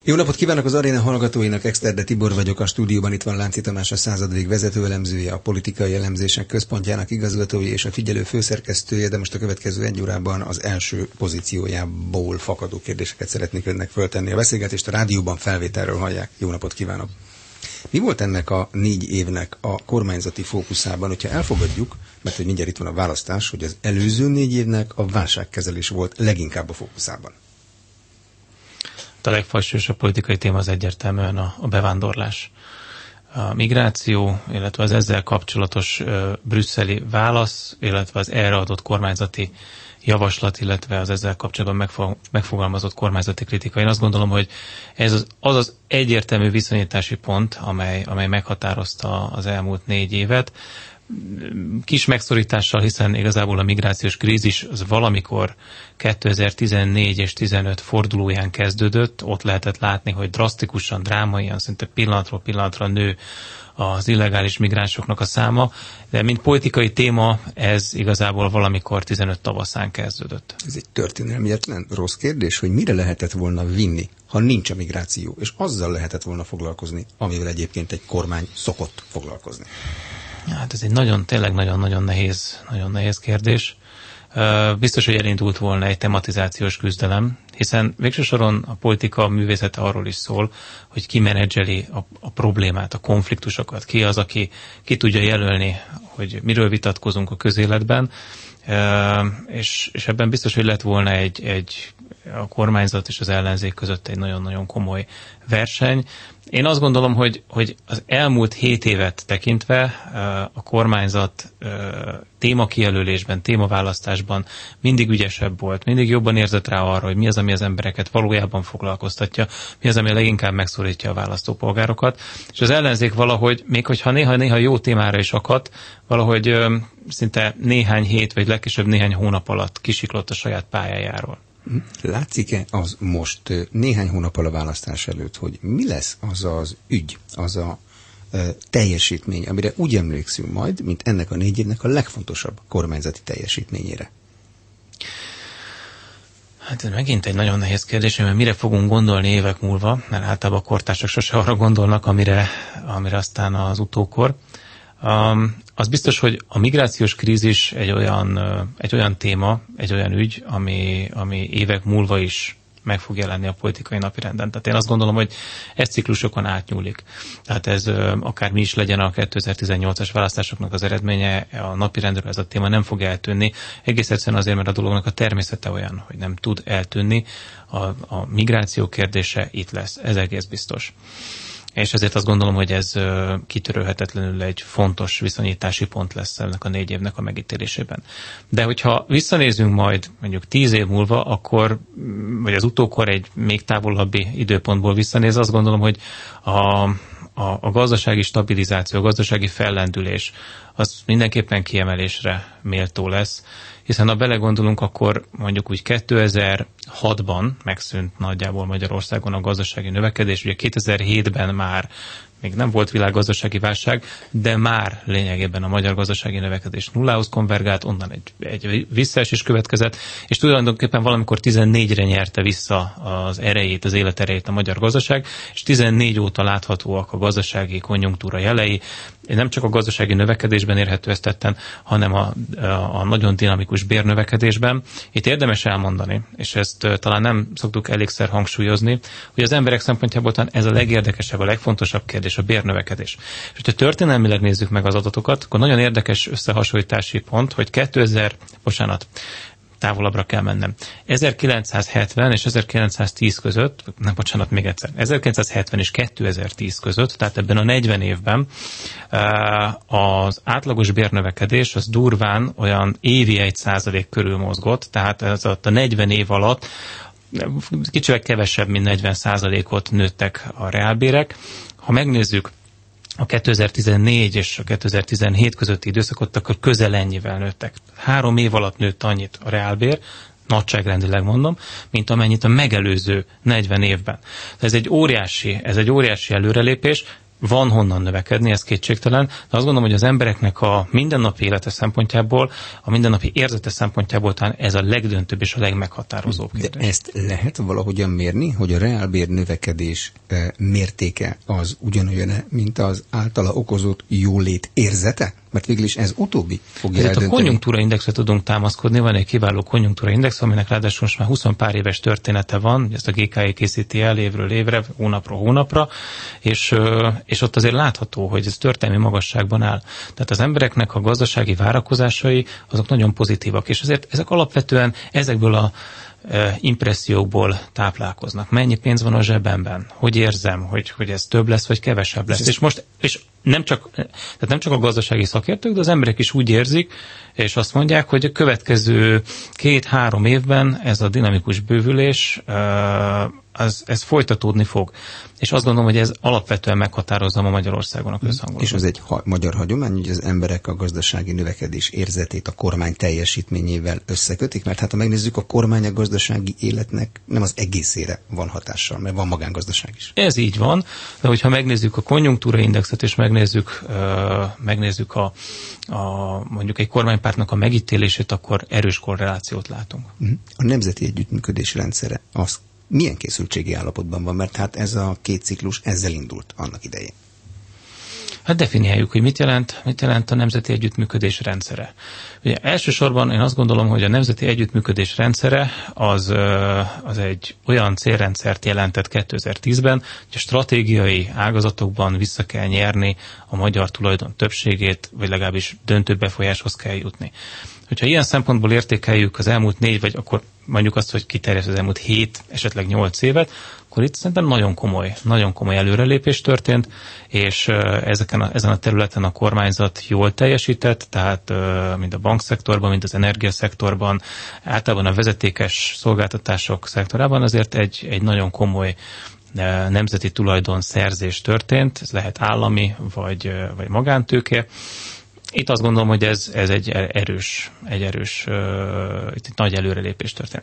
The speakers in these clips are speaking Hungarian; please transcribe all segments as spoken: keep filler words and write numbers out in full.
Jó napot kívánok az Aréna hallgatóinak, Exterde Tibor vagyok, a stúdióban itt van Lánci Tamás, a századvég vezetőelemzője, a Politikai Elemzések Központjának igazgatója és a figyelő főszerkesztője, de most a következő egy órában az első pozíciójából fakadó kérdéseket szeretnék önnek föltenni. A beszélgetést a rádióban felvételről hallják. Jó napot kívánok! Mi volt ennek a négy évnek a kormányzati fókuszában, hogyha elfogadjuk, mert hogy mindjárt itt van a választás, hogy az előző négy évnek a válságkezelés volt leginkább a fókuszában? A legfajsúlyosabb politikai téma az egyértelműen a, a bevándorlás. A migráció, illetve az ezzel kapcsolatos uh, brüsszeli válasz, illetve az erre adott kormányzati javaslat, illetve az ezzel kapcsolatban megfog, megfogalmazott kormányzati kritika. Én azt gondolom, hogy ez az az, az egyértelmű viszonyítási pont, amely, amely meghatározta az elmúlt négy évet. Kis megszorítással, hiszen igazából a migrációs krízis az valamikor kétezer-tizennégy és tizenöt fordulóján kezdődött. Ott lehetett látni, hogy drasztikusan, drámaian, szinte pillanatról pillanatra nő az illegális migránsoknak a száma, de mint politikai téma ez igazából valamikor tizenöt tavaszán kezdődött. Ez egy történelmietlen rossz kérdés, hogy mire lehetett volna vinni, ha nincs a migráció, és azzal lehetett volna foglalkozni, amivel egyébként egy kormány szokott foglalkozni. Hát ez egy nagyon, tényleg nagyon-nagyon nehéz, nagyon nehéz kérdés. Biztos, hogy elindult volna egy tematizációs küzdelem, hiszen végső soron a politika művészete arról is szól, hogy ki menedzseli a, a problémát, a konfliktusokat, ki az, aki ki tudja jelölni, hogy miről vitatkozunk a közéletben, és, és ebben biztos, hogy lett volna egy, egy a kormányzat és az ellenzék között egy nagyon-nagyon komoly verseny. Én azt gondolom, hogy, hogy az elmúlt hét évet tekintve a kormányzat témakijelölésben, témaválasztásban mindig ügyesebb volt, mindig jobban érzett rá arra, hogy mi az, ami az embereket valójában foglalkoztatja, mi az, ami leginkább megszólítja a választópolgárokat. És az ellenzék valahogy, még hogyha néha-néha jó témára is akadt, valahogy szinte néhány hét, vagy legkisebb néhány hónap alatt kisiklott a saját pályájáról. Látszik-e az most néhány hónappal a választás előtt, hogy mi lesz az az ügy, az a e, teljesítmény, amire úgy emlékszünk majd, mint ennek a négy évnek a legfontosabb kormányzati teljesítményére? Hát megint egy nagyon nehéz kérdés, mert mire fogunk gondolni évek múlva, mert általában a kortársak sose arra gondolnak, amire, amire aztán az utókor. Um, az biztos, hogy a migrációs krízis egy olyan, egy olyan téma, egy olyan ügy, ami, ami évek múlva is meg fog jelenni a politikai napirenden. Tehát én azt gondolom, hogy ez ciklusokon átnyúlik. Tehát ez akár mi is legyen a kétezer-tizennyolcas választásoknak az eredménye, a napirendről ez a téma nem fog eltűnni. Egész egyszerűen azért, mert a dolognak a természete olyan, hogy nem tud eltűnni. A, a migráció kérdése itt lesz. Ez egész biztos. És ezért azt gondolom, hogy ez kitörölhetetlenül egy fontos viszonyítási pont lesz ennek a négy évnek a megítélésében. De hogyha visszanézünk majd mondjuk tíz év múlva, akkor, vagy az utókor egy még távolabbi időpontból visszanéz, azt gondolom, hogy a, a, a gazdasági stabilizáció, a gazdasági fellendülés, az mindenképpen kiemelésre méltó lesz, hiszen ha belegondolunk, akkor mondjuk úgy kétezer-hatban megszűnt nagyjából Magyarországon a gazdasági növekedés, ugye kétezer-hétben már még nem volt világgazdasági válság, de már lényegében a magyar gazdasági növekedés nullához konvergált, onnan egy, egy visszaesés következett, és tulajdonképpen valamikor tizennégyre nyerte vissza az erejét, az életerejét a magyar gazdaság, és tizennégy óta láthatóak a gazdasági konjunktúra jelei, nem csak a gazdasági növekedésben érhető ezt tetten, hanem a, a, a nagyon dinamikus bérnövekedésben. Itt érdemes elmondani, és ezt talán nem szoktuk elégszer hangsúlyozni, hogy az emberek szempontjából talán ez a legérdekesebb, a legfontosabb kérdés, a bérnövekedés. És hogyha történelmileg nézzük meg az adatokat, akkor nagyon érdekes összehasonlítási pont, hogy kétezer, bocsánat, távolabbra kell mennem. ezerkilencszázhetven és ezerkilencszáztíz között, nem, bocsánat, még egyszer, ezerkilencszázhetven és kétezer-tíz között, tehát ebben a negyven évben az átlagos bérnövekedés az durván olyan évi egy százalék körül mozgott, tehát ez a negyven év alatt kicsivel kevesebb, mint negyven százalékot nőttek a reálbérek. Ha megnézzük a kétezer-tizennégy és a kétezer-tizenhét közötti időszakot, akkor közel ennyivel nőttek. Három év alatt nőtt annyit a reálbér, nagyságrendileg mondom, mint amennyit a megelőző negyven évben. Ez egy óriási, ez egy óriási előrelépés, van honnan növekedni, ez kétségtelen, de azt gondolom, hogy az embereknek a mindennapi élete szempontjából, a mindennapi érzete szempontjából talán ez a legdöntőbb és a legmeghatározóbb kérdés. De ezt lehet valahogyan mérni, hogy a reálbér növekedés mértéke az ugyanolyan, mint az általa okozott jólét érzete? Mert végül is ez utóbbi fogja Ezért eldönteni. A konjunktúraindexre tudunk támaszkodni, van egy kiváló konjunktúraindex, aminek ráadásul most már húsz pár éves története van, ezt a gé ká é készíti el évről évre, hónapról hónapra, és, és ott azért látható, hogy ez történelmi magasságban áll. Tehát az embereknek a gazdasági várakozásai azok nagyon pozitívak, és azért ezek alapvetően ezekből a impressziókból táplálkoznak. Mennyi pénz van a zsebemben? Hogy érzem, hogy, hogy ez több lesz, vagy kevesebb lesz? És, és most, és nem csak, tehát nem csak a gazdasági szakértők, de az emberek is úgy érzik, és azt mondják, hogy a következő két-három évben ez a dinamikus bővülés, az, ez folytatódni fog. És azt gondolom, hogy ez alapvetően meghatározza a Magyarországon a közhangot. És az egy ha- magyar hagyomány, hogy az emberek a gazdasági növekedés érzetét a kormány teljesítményével összekötik, mert hát ha megnézzük, a kormány a gazdasági életnek nem az egészére van hatással, mert van magángazdaság is. Ez így van, de hogyha megnézzük a konjunktúraindexet, és megnézzük, uh, megnézzük a, a, mondjuk egy kormánypártnak a megítélését, akkor erős korrelációt látunk. A nemzeti együttműködés rendszere az milyen készültségi állapotban van, mert hát ez a két ciklus ezzel indult annak idején. Hát definiáljuk, hogy mit jelent, mit jelent a nemzeti együttműködés rendszere. Ugye elsősorban én azt gondolom, hogy a nemzeti együttműködés rendszere az, az egy olyan célrendszert jelentett kétezer-tízben, hogy a stratégiai ágazatokban vissza kell nyerni a magyar tulajdon többségét, vagy legalábbis döntő befolyáshoz kell jutni. Hogyha ilyen szempontból értékeljük az elmúlt négy, vagy akkor mondjuk azt, hogy kiterjesz az elmúlt hét, esetleg nyolc évet, akkor itt szerintem nagyon komoly, nagyon komoly előrelépés történt, és ezeken a, ezen a területen a kormányzat jól teljesített, tehát mind a bankszektorban, mind az energiaszektorban, általában a vezetékes szolgáltatások szektorában azért egy, egy nagyon komoly nemzeti tulajdonszerzés történt, ez lehet állami vagy, vagy magántőke. Itt azt gondolom, hogy ez, ez egy erős, egy erős, uh, itt egy nagy előrelépés történt.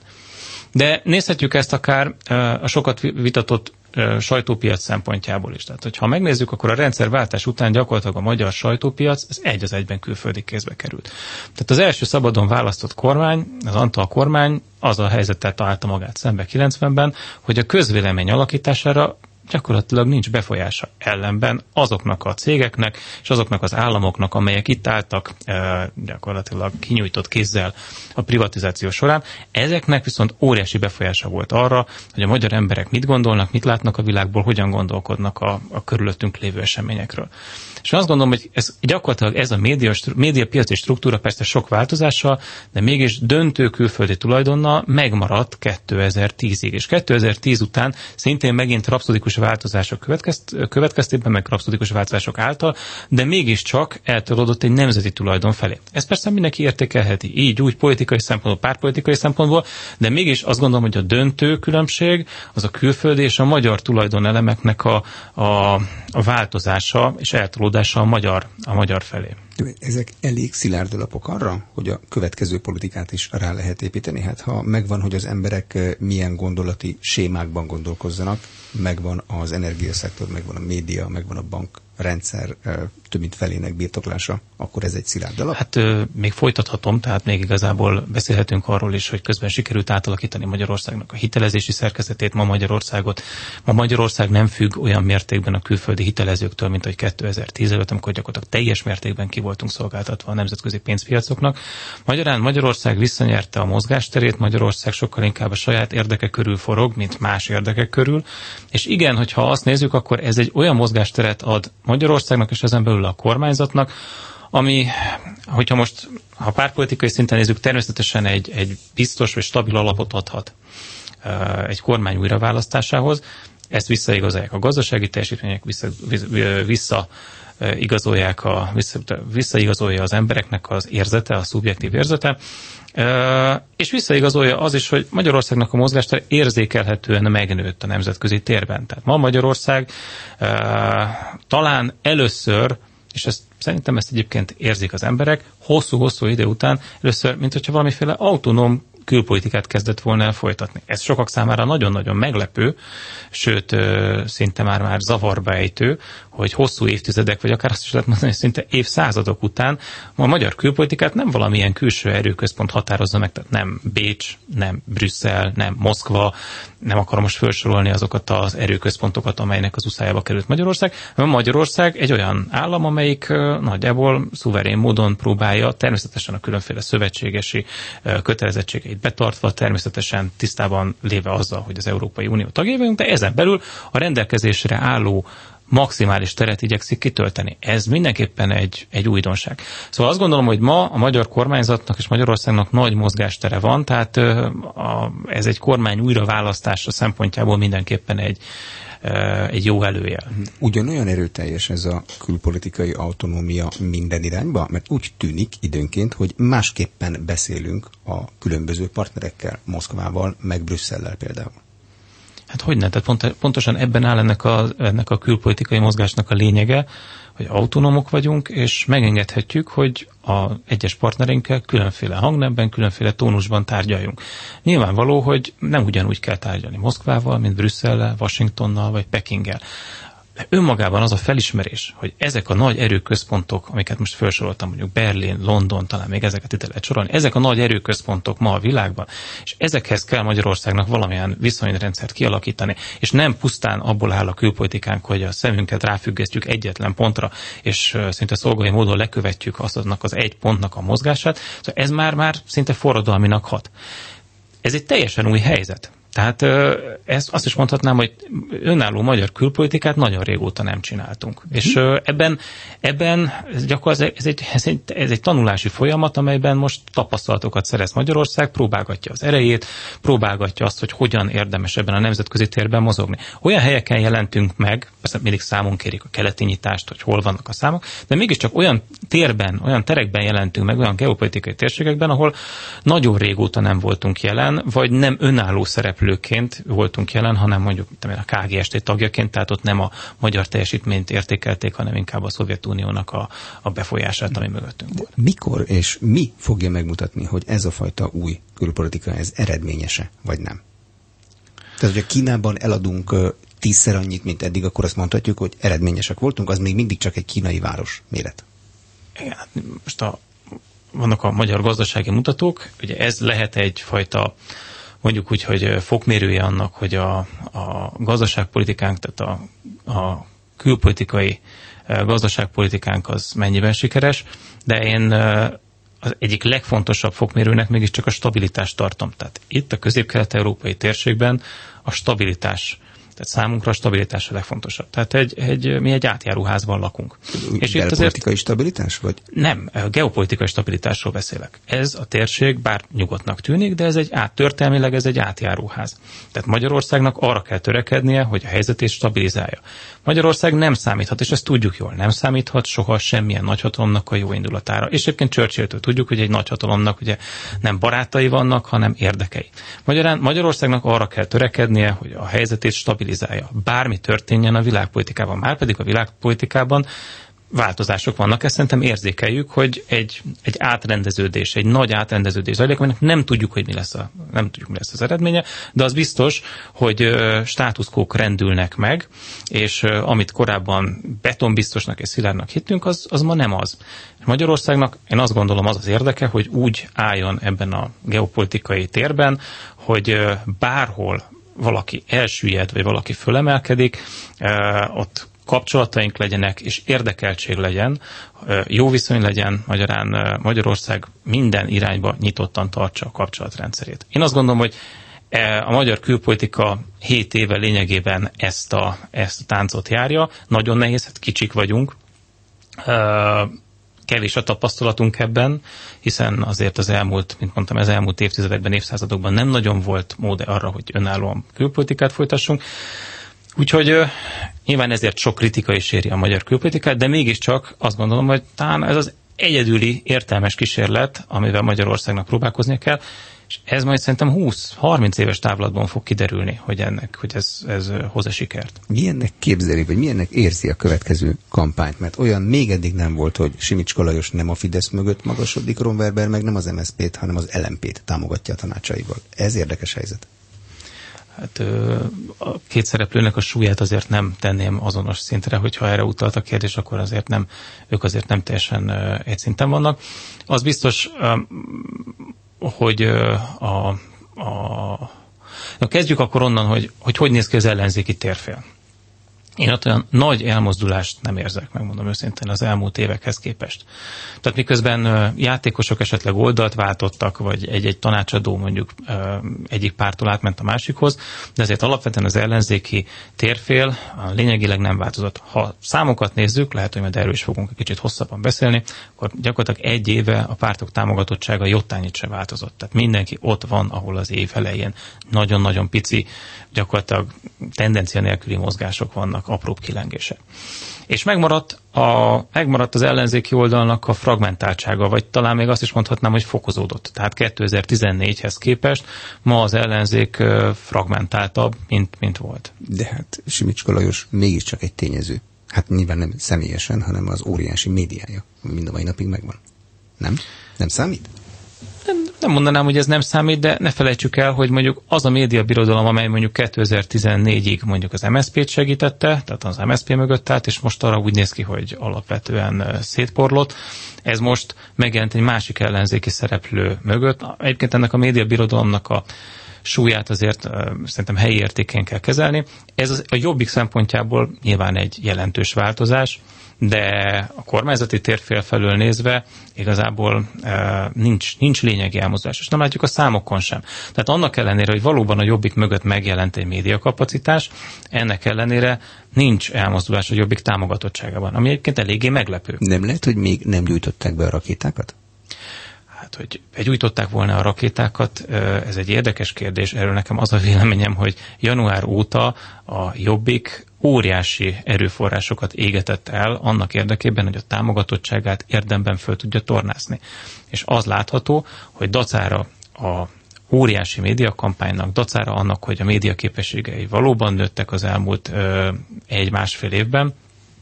De nézhetjük ezt akár uh, a sokat vitatott uh, sajtópiac szempontjából is. Tehát, hogyha megnézzük, akkor a rendszerváltás után gyakorlatilag a magyar sajtópiac ez egy az egyben külföldi kézbe került. Tehát az első szabadon választott kormány, az Antal kormány az a helyzettel találta magát szembe kilencvenben, hogy a közvélemény alakítására gyakorlatilag nincs befolyása, ellenben azoknak a cégeknek és azoknak az államoknak, amelyek itt álltak e, gyakorlatilag kinyújtott kézzel a privatizáció során, ezeknek viszont óriási befolyása volt arra, hogy a magyar emberek mit gondolnak, mit látnak a világból, hogyan gondolkodnak a, a körülöttünk lévő eseményekről. És azt gondolom, hogy ez gyakorlatilag ez a média, médiapiaci struktúra persze sok változással, de mégis döntő külföldi tulajdonnal megmaradt kétezer-tízig. És kétezer-tíz után szintén megint rapszodikus változások következt, következtében, meg rapszodikus változások által, de mégiscsak eltolódott egy nemzeti tulajdon felé. Ezt persze mindenki értékelheti, így, úgy politikai szempontból, pártpolitikai szempontból, de mégis azt gondolom, hogy a döntő különbség az a külföldi és a magyar tulajdonelemeknek a, a, a változása és eltolódása a magyar, a magyar felé. Ezek elég szilárd alapok arra, hogy a következő politikát is rá lehet építeni. Hát ha megvan, hogy az emberek milyen gondolati sémákban gondolkozzanak, megvan az energiaszektor, megvan a média, megvan a bankrendszer több mint felének birtoklása, akkor ez egy szilárd alap? Hát még folytathatom, tehát még igazából beszélhetünk arról is, hogy közben sikerült átalakítani Magyarországnak a hitelezési szerkezetét, ma Magyarországot. Ma Magyarország nem függ olyan mértékben a külföldi hitelezőktől, mint hogy kétezer-tíz előtt, amikor gyakorlatilag teljes mértékben ki voltunk szolgáltatva a nemzetközi pénzpiacoknak. Magyarán Magyarország visszanyerte a mozgásterét, Magyarország sokkal inkább a saját érdeke körül forog, mint más érdekek körül. És igen, hogyha azt nézzük, akkor ez egy olyan mozgásteret ad Magyarországnak és ezen belül a kormányzatnak, ami, hogyha most, ha pártpolitikai szinten nézzük, természetesen egy, egy biztos vagy stabil alapot adhat egy kormány újraválasztásához. Ezt visszaigazolják a gazdasági teljesítmények, vissza, vissza igazolják a, vissza, visszaigazolja az embereknek az érzete, a szubjektív érzete, és visszaigazolja az is, hogy Magyarországnak a mozgástere érzékelhetően megnőtt a nemzetközi térben. Tehát ma Magyarország talán először, és ezt, szerintem ezt egyébként érzik az emberek, hosszú-hosszú idő után először, mint hogyha valamiféle autonóm külpolitikát kezdett volna el folytatni. Ez sokak számára nagyon-nagyon meglepő, sőt, szinte már-már zavarba ejtő, hogy hosszú évtizedek, vagy akár azt is lehet mondani, hogy szinte évszázadok után a magyar külpolitikát nem valamilyen külső erőközpont határozza meg, tehát nem Bécs, nem Brüsszel, nem Moszkva, nem akarom most felsorolni azokat az erőközpontokat, amelynek az uszájába került Magyarország, hanem Magyarország egy olyan állam, amelyik nagyjából szuverén módon próbálja, természetesen a különféle szövetségesi kötelezettségeit betartva, természetesen tisztában léve azzal, hogy az Európai Unió tagjai vagyunk, de ezen belül a rendelkezésre álló maximális teret igyekszik kitölteni. Ez mindenképpen egy, egy újdonság. Szóval azt gondolom, hogy ma a magyar kormányzatnak és Magyarországnak nagy mozgástere van, tehát a, ez egy kormány újraválasztása szempontjából mindenképpen egy, egy jó előjel. Ugyanolyan erőteljes ez a külpolitikai autonómia minden irányba? Mert úgy tűnik időnként, hogy másképpen beszélünk a különböző partnerekkel, Moszkvával, meg Brüsszellel például. Hát hogyne, tehát pont, pontosan ebben áll ennek a, ennek a külpolitikai mozgásnak a lényege, hogy autonómok vagyunk, és megengedhetjük, hogy a egyes partnerinkkel különféle hangnemben, különféle tónusban tárgyaljunk. Nyilvánvaló, hogy nem ugyanúgy kell tárgyalni Moszkvával, mint Brüsszellel, Washingtonnal vagy Pekinggel. De önmagában az a felismerés, hogy ezek a nagy erőközpontok, amiket most felsoroltam, mondjuk Berlin, London, talán még ezeket itt lehet sorolni, ezek a nagy erőközpontok ma a világban, és ezekhez kell Magyarországnak valamilyen viszonyrendszert kialakítani, és nem pusztán abból áll a külpolitikánk, hogy a szemünket ráfüggesztjük egyetlen pontra, és szinte szolgai módon lekövetjük azt annak az egy pontnak a mozgását, szóval ez már-már szinte forradalminak hat. Ez egy teljesen új helyzet. Tehát ezt azt is mondhatnám, hogy önálló magyar külpolitikát nagyon régóta nem csináltunk. Mm. És ebben, ebben gyakorlatilag ez egy, ez, egy, ez egy tanulási folyamat, amelyben most tapasztalatokat szerez Magyarország, próbálgatja az erejét, próbálgatja azt, hogy hogyan érdemes ebben a nemzetközi térben mozogni. Olyan helyeken jelentünk meg, persze mindig számon kérik a keleti nyitást, hogy hol vannak a számok, de mégiscsak olyan térben, olyan terekben jelentünk meg, olyan geopolitikai térségekben, ahol nagyon régóta nem voltunk jelen, vagy nem önálló szereplő szereplőként voltunk jelen, hanem mondjuk a ká gé es té tagjaként, tehát ott nem a magyar teljesítményt értékelték, hanem inkább a Szovjetuniónak a, a befolyását, ami mögöttünk volt. Mikor és mi fogja megmutatni, hogy ez a fajta új külpolitika, ez eredményese, vagy nem? Tehát, hogyha Kínában eladunk tízszer annyit, mint eddig, akkor azt mondhatjuk, hogy eredményesek voltunk, az még mindig csak egy kínai város méret. Igen, most a, vannak a magyar gazdasági mutatók, ugye ez lehet egyfajta, mondjuk úgy, hogy fokmérője annak, hogy a, a gazdaságpolitikánk, tehát a, a külpolitikai gazdaságpolitikánk az mennyiben sikeres, de én az egyik legfontosabb fokmérőnek mégiscsak a stabilitást tartom. Tehát itt a közép-kelet-európai térségben a stabilitás, tehát számunkra a stabilitás a legfontosabb. Tehát egy, egy, mi egy átjáróházban lakunk. És belpolitikai stabilitás? Vagy? Nem, geopolitikai stabilitásról beszélek. Ez a térség bár nyugodtnak tűnik, de ez egy át, történelmileg ez egy átjáróház. Tehát Magyarországnak arra kell törekednie, hogy a helyzetét stabilizálja. Magyarország nem számíthat, és ezt tudjuk jól, nem számíthat soha semmilyen nagyhatalomnak a jó indulatára. És egyébként Churchilltől tudjuk, hogy egy nagyhatalomnak ugye nem barátai vannak, hanem érdekei. Magyarán Magyarországnak arra kell törekednie, hogy a helyzetét stabilizálja. Bármi történjen a világpolitikában. Márpedig a világpolitikában változások vannak, ezt szerintem érzékeljük, hogy egy, egy átrendeződés, egy nagy átrendeződés zajlik, aminek nem tudjuk, hogy mi lesz, a, nem tudjuk, mi lesz az eredménye, de az biztos, hogy státuszkók rendülnek meg, és amit korábban betonbiztosnak és szilárdnak hittünk, az, az ma nem az. Magyarországnak én azt gondolom az az érdeke, hogy úgy álljon ebben a geopolitikai térben, hogy bárhol valaki elsüllyed, vagy valaki fölemelkedik, ott kapcsolataink legyenek, és érdekeltség legyen, jó viszony legyen, magyarán Magyarország minden irányba nyitottan tartsa a kapcsolatrendszerét. Én azt gondolom, hogy a magyar külpolitika hét éve lényegében ezt a, ezt a táncot járja. Nagyon nehéz, hát kicsik vagyunk, kevés a tapasztalatunk ebben, hiszen azért az elmúlt, mint mondtam, az elmúlt évtizedekben, évszázadokban nem nagyon volt mód arra, hogy önállóan külpolitikát folytassunk. Úgyhogy uh, nyilván ezért sok kritika is éri a magyar külpolitikát, de mégiscsak azt gondolom, hogy talán ez az egyedüli értelmes kísérlet, amivel Magyarországnak próbálkoznia kell, És ez majd szerintem húsz-harminc éves távlatban fog kiderülni, hogy ennek, hogy ez, ez hoz-e sikert. Milyennek képzeli, vagy milyennek érzi a következő kampányt? Mert olyan még eddig nem volt, hogy Simicska Lajos nem a Fidesz mögött magasodik, Ron Werber meg nem az em es zé pét, hanem az el em pét támogatja a tanácsaival. Ez érdekes helyzet. Hát a két szereplőnek a súlyát azért nem tenném azonos szintre, hogyha erre utalt a kérdés, akkor azért nem, ők azért nem teljesen egy szinten vannak. Az biztos, hogy a, a, a kezdjük akkor onnan, hogy, hogy hogy néz ki az ellenzéki térfél. Én ott olyan nagy elmozdulást nem érzek, megmondom őszintén, az elmúlt évekhez képest. Tehát miközben játékosok esetleg oldalt váltottak, vagy egy-egy tanácsadó mondjuk egyik pártól átment a másikhoz, de azért alapvetően az ellenzéki térfél lényegileg nem változott. Ha számokat nézzük, lehet, hogy majd erről is fogunk egy kicsit hosszabban beszélni, akkor gyakorlatilag egy éve a pártok támogatottsága jottányit sem változott. Tehát mindenki ott van, ahol az év elején nagyon-nagyon pici, gyakorlatilag tendencia nélküli mozgások vannak, apróbb kilengések. És megmaradt, a, megmaradt az ellenzéki oldalnak a fragmentáltsága, vagy talán még azt is mondhatnám, hogy fokozódott. Tehát kétezer-tizennégyhez képest ma az ellenzék fragmentáltabb, mint, mint volt. De hát Simicska Lajos mégiscsak egy tényező. Hát nyilván nem személyesen, hanem az óriási médiája, ami mind a mai napig megvan. Nem? Nem számít? Nem, nem mondanám, hogy ez nem számít, de ne felejtsük el, hogy mondjuk az a médiabirodalom, amely mondjuk kétezer-tizennégyig mondjuk az em es zé pét segítette, tehát az em es zé pé mögött állt, és most arra úgy néz ki, hogy alapvetően szétporlott. Ez most megjelent egy másik ellenzéki szereplő mögött. Egyébként ennek a médiabirodalomnak a súlyát azért uh, szerintem helyi értékén kell kezelni. Ez az, a Jobbik szempontjából nyilván egy jelentős változás, de a kormányzati térfél felől nézve igazából uh, nincs, nincs lényegi elmozdulás, és nem látjuk a számokon sem. Tehát annak ellenére, hogy valóban a Jobbik mögött megjelent egy médiakapacitás, ennek ellenére nincs elmozdulás a Jobbik támogatottságában, ami egyébként eléggé meglepő. Nem lehet, hogy még nem gyújtották be a rakétákat? Hát, hogy begyújtották volna a rakétákat, ez egy érdekes kérdés. Erről nekem az a véleményem, hogy január óta a Jobbik óriási erőforrásokat égetett el annak érdekében, hogy a támogatottságát érdemben föl tudja tornászni. És az látható, hogy dacára a óriási médiakampánynak, dacára annak, hogy a média képességei valóban nőttek az elmúlt egy-másfél évben,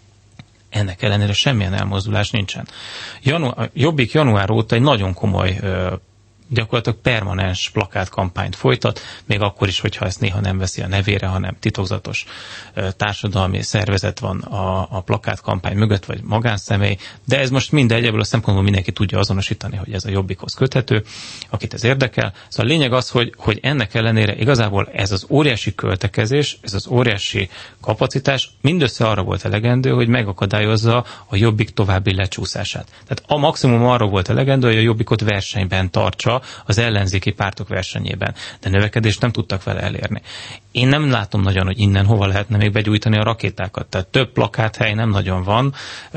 ennek ellenére semmilyen elmozdulás nincsen. Janu- Jobbik január óta egy nagyon komoly, gyakorlatilag permanens plakátkampányt folytat, még akkor is, hogyha ezt néha nem veszi a nevére, hanem titokzatos társadalmi szervezet van a, a plakátkampány mögött, vagy magánszemély, de ez most mindegy, ebből a szempontból mindenki tudja azonosítani, hogy ez a Jobbikhoz köthető, akit ez érdekel. Szóval a lényeg az, hogy, hogy ennek ellenére igazából ez az óriási költekezés, ez az óriási kapacitás mindössze arra volt elegendő, hogy megakadályozza a Jobbik további lecsúszását. Tehát a maximum arra volt elegendő, hogy a Jobbikot versenyben tartsa az ellenzéki pártok versenyében, de növekedést nem tudtak vele elérni. Én nem látom nagyon, hogy innen hova lehetne még begyújtani a rakétákat. Tehát több plakáthely nem nagyon van,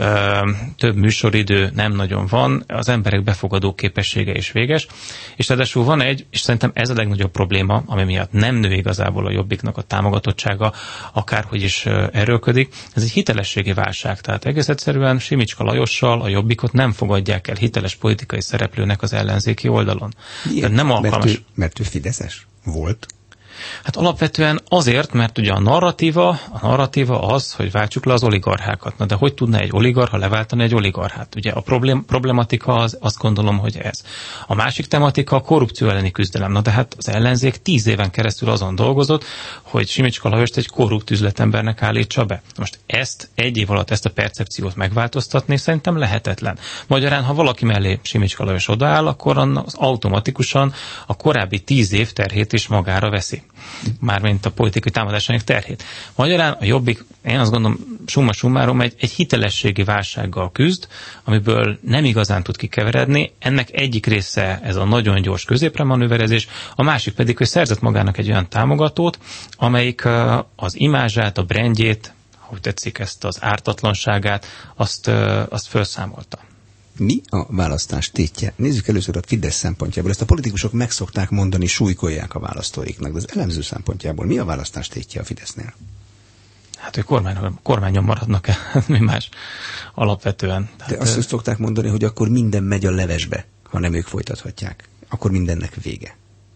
több műsoridő nem nagyon van, az emberek befogadó képessége is véges, és ráadásul van egy, és szerintem ez a legnagyobb probléma, ami miatt nem nő igazából a Jobbiknak a támogatottsága, akárhogy is erőlködik, ez egy hitelességi válság. Tehát egész egyszerűen Simicska Lajossal a Jobbikot nem fogadják el hiteles politikai szereplőnek az ellenzéki oldalon. Nem alkalmas. Mert ő, mert ő fideszes volt? Hát alapvetően azért, mert ugye a narratíva, a narratíva az, hogy váltsuk le az oligarchákat. Na de hogy tudna egy oligarcha leváltani egy oligarchát? Ugye a problém, problematika az, azt gondolom, hogy ez. A másik tematika a korrupció elleni küzdelem. Na de hát az ellenzék tíz éven keresztül azon dolgozott, hogy Simicska Lajost egy korrupt üzletembernek állítsa be. Most ezt egy év alatt ezt a percepciót megváltoztatni szerintem lehetetlen. Magyarán, ha valaki mellé Simicska Lajos odaáll, akkor az automatikusan a korábbi tíz év terhét is magára veszi. Mármint a politikai támadásának terhét. Magyarán a Jobbik, én azt gondolom, summa summarum egy, egy hitelességi válsággal küzd, amiből nem igazán tud kikeveredni. Ennek egyik része ez a nagyon gyors középre manőverezés, a másik pedig, hogy szerzett magának egy olyan támogatót, amelyik az imázsát, a brandjét, ahogy tetszik ezt az ártatlanságát, azt, azt felszámolta. Mi a választás tétje? Nézzük először a Fidesz szempontjából. Ezt a politikusok megszokták mondani, súlykolják a választóiknak, de az elemző szempontjából mi a választás tétje a Fidesznél? Hát, hogy kormány, kormányon maradnak-e, mi más alapvetően. Tehát, de azt is szokták mondani, hogy akkor minden megy a levesbe, ha nem ők folytathatják. Akkor mindennek vége.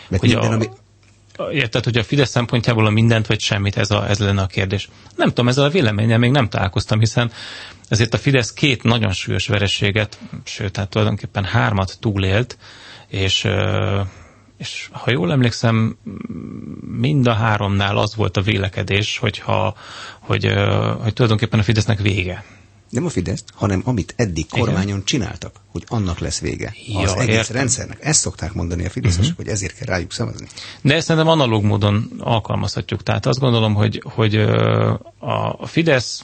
Mert hogy minden, a, ami... Érted, hogy a Fidesz szempontjából a mindent vagy semmit, ez, a, ez lenne a kérdés. Nem tudom, ezzel a véleménnyel még nem találkoztam, hiszen ezért a Fidesz két nagyon súlyos vereséget, sőt, hát tulajdonképpen hármat túlélt, és, és ha jól emlékszem, mind a háromnál az volt a vélekedés, hogyha, hogy, hogy tulajdonképpen a Fidesznek vége. Nem a Fidesz, hanem amit eddig kormányon igen. csináltak, hogy annak lesz vége. Ja, az egész értem. rendszernek. Ezt szokták mondani a fideszesek, uh-huh. hogy ezért kell rájuk szavazni. De ezt szerintem analóg módon alkalmazhatjuk. Tehát azt gondolom, hogy, hogy a Fidesz...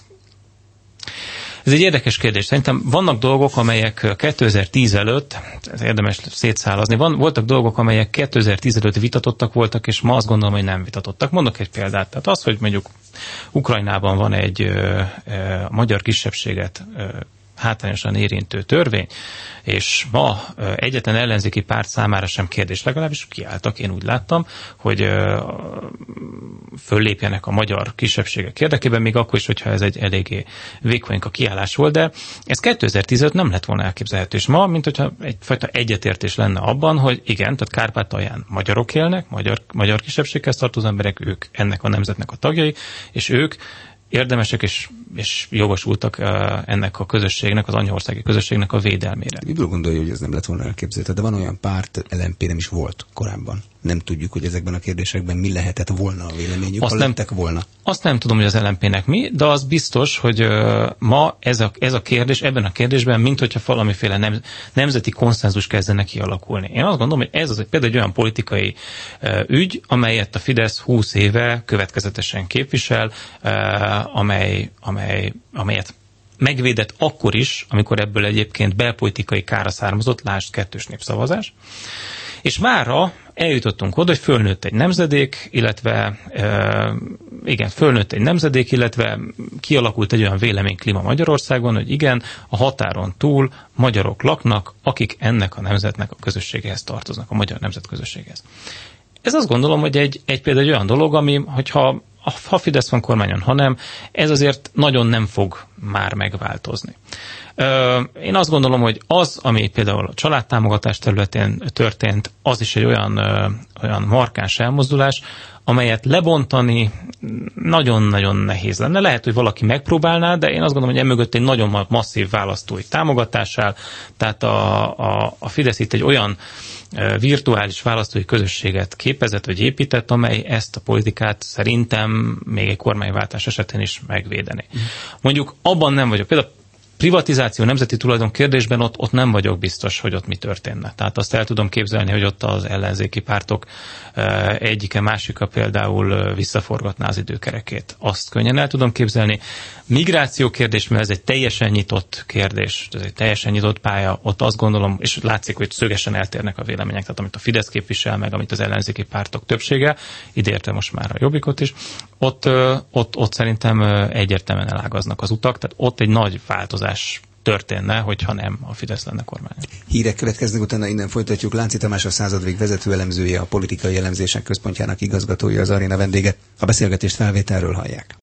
Ez egy érdekes kérdés. Szerintem vannak dolgok, amelyek kétezer-tíz előtt, ez érdemes szétszálazni, van, voltak dolgok, amelyek kétezer-tíz előtt vitatottak voltak, és ma azt gondolom, hogy nem vitatottak. Mondok egy példát. Tehát az, hogy mondjuk Ukrajnában van egy ö, ö, magyar kisebbséget ö, hátrányosan érintő törvény, és ma ö, egyetlen ellenzéki párt számára sem kérdés, legalábbis kiálltak, én úgy láttam, hogy ö, föllépjenek a magyar kisebbségek érdekében, még akkor is, hogyha ez egy eléggé vékonyka kiállás volt, de ez kétezer-tíz nem lett volna elképzelhető, és ma, mint hogyha egyfajta egyetértés lenne abban, hogy igen, tehát Kárpátalján magyarok élnek, magyar, magyar kisebbséghez tartozó emberek, ők ennek a nemzetnek a tagjai, és ők érdemesek és, és jogosultak ennek a közösségnek, az anyaországi közösségnek a védelmére. Miből gondolja, hogy ez nem lett volna elképzelhető? De van olyan párt, el em pé nem is volt korábban. Nem tudjuk, hogy ezekben a kérdésekben mi lehetett volna a véleményük, azt ha lettek volna. Azt nem tudom, hogy az el em pének mi, de az biztos, hogy uh, ma ez a, ez a kérdés, ebben a kérdésben, mint hogyha valamiféle nem, nemzeti konszenzus kezdene kialakulni. Én azt gondolom, hogy ez az például egy olyan politikai uh, ügy, amelyet a Fidesz húsz éve következetesen képvisel, uh, amely, amely, amelyet megvédett akkor is, amikor ebből egyébként belpolitikai kára származott, lásd kettős népszavazás. És mára eljutottunk oda, hogy fölnőtt egy nemzedék, illetve e, igen, fölnőtt egy nemzedék, illetve kialakult egy olyan véleményklíma Magyarországon, hogy igen, a határon túl magyarok laknak, akik ennek a nemzetnek a közösségéhez tartoznak, a magyar nemzetközösséghez. Ez azt gondolom, hogy egy, egy például egy olyan dolog, ami, hogyha ha Fidesz van kormányon, ha nem, ez azért nagyon nem fog már megváltozni. Én azt gondolom, hogy az, ami például a családtámogatás területén történt, az is egy olyan, olyan markáns elmozdulás, amelyet lebontani nagyon-nagyon nehéz lenne. Lehet, hogy valaki megpróbálná, de én azt gondolom, hogy emögött egy nagyon masszív választói támogatás áll, tehát a, a, a Fidesz itt egy olyan virtuális választói közösséget képezett vagy épített, amely ezt a politikát szerintem még egy kormányváltás esetén is megvédeni. Mondjuk abban nem vagyok. Például privatizáció, nemzeti tulajdon kérdésben ott, ott nem vagyok biztos, hogy ott mi történne. Tehát azt el tudom képzelni, hogy ott az ellenzéki pártok egyike, másika például visszaforgatná az időkerekét. Azt könnyen el tudom képzelni. Migráció kérdés, mert ez egy teljesen nyitott kérdés, ez egy teljesen nyitott pálya, ott azt gondolom, és látszik, hogy szögesen eltérnek a vélemények, tehát amit a Fidesz képvisel, meg amit az ellenzéki pártok többsége, ideértve most már a Jobbikot is, ott, ott, ott szerintem egyértelműen elágaznak az utak, tehát ott egy nagy változás történne, hogyha nem a Fidesz lenne kormány. Hírek következnek, utána innen folytatjuk. Lánci Tamás a századvég vezető elemzője, a politikai elemzések központjának igazgatója, az Aréna vendége. A beszélgetést felvételről hallják.